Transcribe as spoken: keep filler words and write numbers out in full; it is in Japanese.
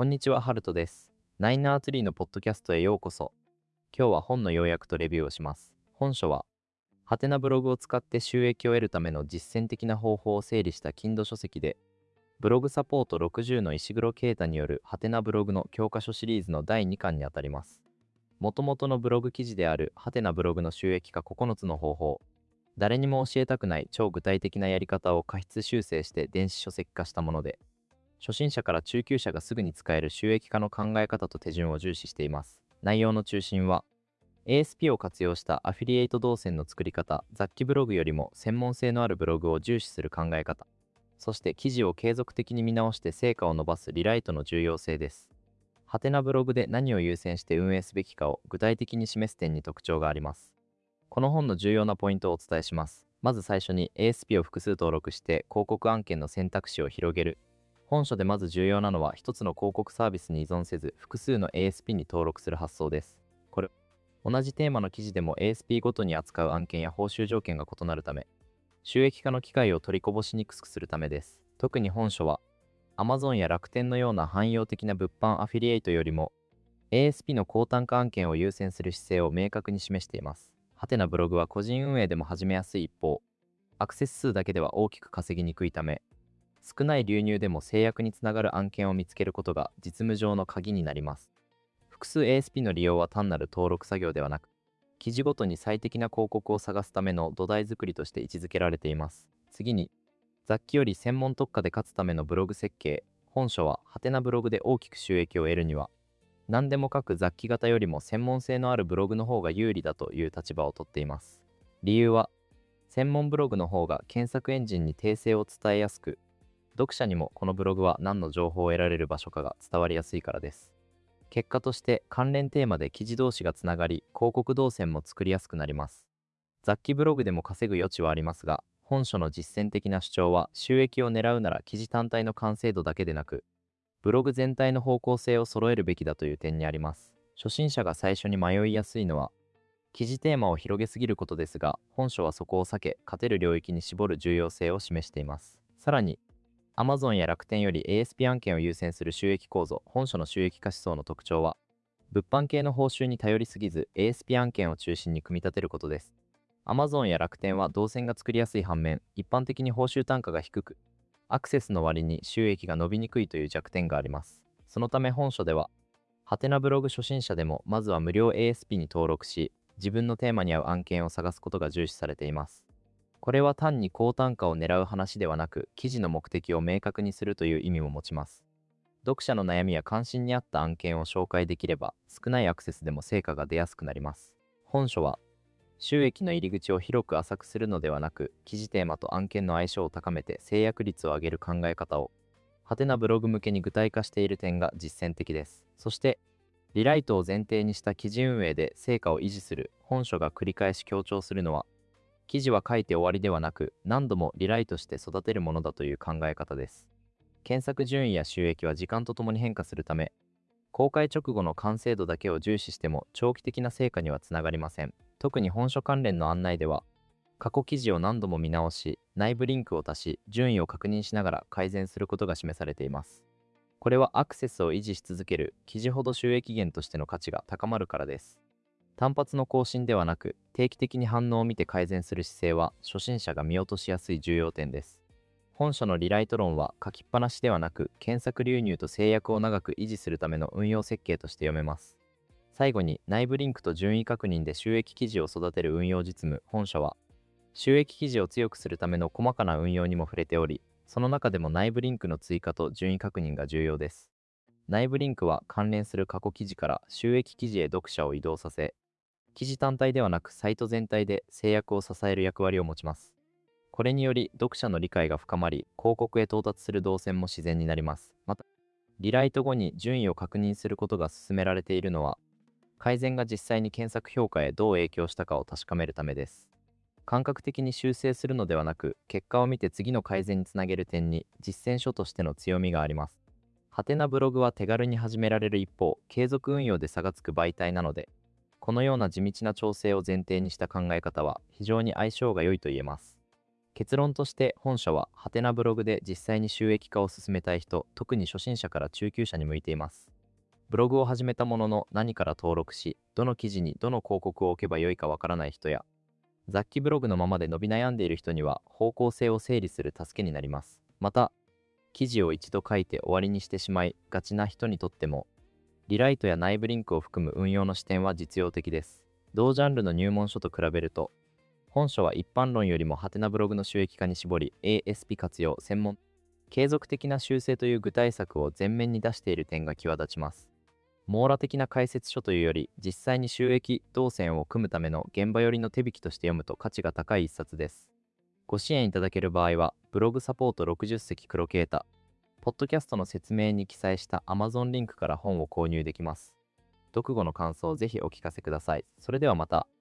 こんにちは、ハルトです。ナインアーツリーのポッドキャストへようこそ。今日は本の要約とレビューをします。本書は、ハテナブログを使って収益を得るための実践的な方法を整理した Kindle 書籍で、ブログサポートろくじゅうの石黒啓太によるハテナブログの教科書シリーズのだいにかんにあたります。もともとのブログ記事であるハテナブログの収益化ここのつの方法、誰にも教えたくない超具体的なやり方を過失修正して電子書籍化したもので、初心者から中級者がすぐに使える収益化の考え方と手順を重視しています。内容の中心は、エーエスピー を活用したアフィリエイト動線の作り方、雑記ブログよりも専門性のあるブログを重視する考え方、そして記事を継続的に見直して成果を伸ばすリライトの重要性です。ハテナブログで何を優先して運営すべきかを具体的に示す点に特徴があります。この本の重要なポイントをお伝えします。まず最初に エーエスピー を複数登録して広告案件の選択肢を広げる。本書でまず重要なのは一つの広告サービスに依存せず複数の エーエスピー に登録する発想です。これ、同じテーマの記事でも エーエスピー ごとに扱う案件や報酬条件が異なるため、収益化の機会を取りこぼしにくくするためです。特に本書は、Amazon や楽天のような汎用的な物販アフィリエイトよりも、エーエスピー の高単価案件を優先する姿勢を明確に示しています。ハテナブログは個人運営でも始めやすい一方、アクセス数だけでは大きく稼ぎにくいため、少ない流入でも制約につながる案件を見つけることが実務上の鍵になります。複数 エーエスピー の利用は単なる登録作業ではなく、記事ごとに最適な広告を探すための土台作りとして位置づけられています。次に、雑記より専門特化で勝つためのブログ設計。本書は、ハテナブログで大きく収益を得るには、何でも書く雑記型よりも専門性のあるブログの方が有利だという立場をとっています。理由は、専門ブログの方が検索エンジンに訂正を伝えやすく、読者にもこのブログは何の情報を得られる場所かが伝わりやすいからです。結果として関連テーマで記事同士がつながり、広告動線も作りやすくなります。雑記ブログでも稼ぐ余地はありますが、本書の実践的な主張は収益を狙うなら記事単体の完成度だけでなく、ブログ全体の方向性を揃えるべきだという点にあります。初心者が最初に迷いやすいのは、記事テーマを広げすぎることですが、本書はそこを避け、勝てる領域に絞る重要性を示しています。さらに、Amazon や楽天より エーエスピー 案件を優先する収益構造。本書の収益化思想の特徴は、物販系の報酬に頼りすぎず エーエスピー 案件を中心に組み立てることです。Amazon や楽天は動線が作りやすい反面、一般的に報酬単価が低く、アクセスの割に収益が伸びにくいという弱点があります。そのため本書では、ハテナブログ初心者でもまずは無料 エーエスピー に登録し、自分のテーマに合う案件を探すことが重視されています。これは単に高単価を狙う話ではなく、記事の目的を明確にするという意味も持ちます。読者の悩みや関心に合った案件を紹介できれば、少ないアクセスでも成果が出やすくなります。本書は、収益の入り口を広く浅くするのではなく、記事テーマと案件の相性を高めて制約率を上げる考え方を、ハテナブログ向けに具体化している点が実践的です。そして、リライトを前提にした記事運営で成果を維持する。本書が繰り返し強調するのは、記事は書いて終わりではなく、何度もリライトして育てるものだという考え方です。検索順位や収益は時間とともに変化するため、公開直後の完成度だけを重視しても長期的な成果にはつながりません。特に本書関連の案内では、過去記事を何度も見直し、内部リンクを足し、順位を確認しながら改善することが示されています。これはアクセスを維持し続ける記事ほど収益源としての価値が高まるからです。単発の更新ではなく、定期的に反応を見て改善する姿勢は初心者が見落としやすい重要点です。本書のリライト論は書きっぱなしではなく、検索流入と制約を長く維持するための運用設計として読めます。最後に、内部リンクと順位確認で収益記事を育てる運用実務。本書は、収益記事を強くするための細かな運用にも触れており、その中でも内部リンクの追加と順位確認が重要です。内部リンクは関連する過去記事から収益記事へ読者を移動させ、記事単体ではなくサイト全体で制約を支える役割を持ちます。これにより読者の理解が深まり、広告へ到達する動線も自然になります。また、リライト後に順位を確認することが勧められているのは、改善が実際に検索評価へどう影響したかを確かめるためです。感覚的に修正するのではなく、結果を見て次の改善につなげる点に実践書としての強みがあります。ハテナブログは手軽に始められる一方、継続運用で差がつく媒体なので、このような地道な調整を前提にした考え方は非常に相性が良いと言えます。 結論として本書はハテナブログで実際に収益化を進めたい人、特に初心者から中級者に向いています。ブログを始めたものの何から登録し、どの記事にどの広告を置けばよいかわからない人や、雑記ブログのままで伸び悩んでいる人には方向性を整理する助けになります。また、記事を一度書いて終わりにしてしまいがちな人にとっても、リライトや内部リンクを含む運用の視点は実用的です。同ジャンルの入門書と比べると、本書は一般論よりもハテナブログの収益化に絞り、エーエスピー 活用、専門、継続的な修正という具体策を前面に出している点が際立ちます。網羅的な解説書というより、実際に収益動線を組むための現場寄りの手引きとして読むと価値が高い一冊です。ご支援いただける場合は、ブログサポートろくじゅっ席黒啓太、ポッドキャストの説明に記載した Amazon リンクから本を購入できます。読後の感想をぜひお聞かせください。それではまた。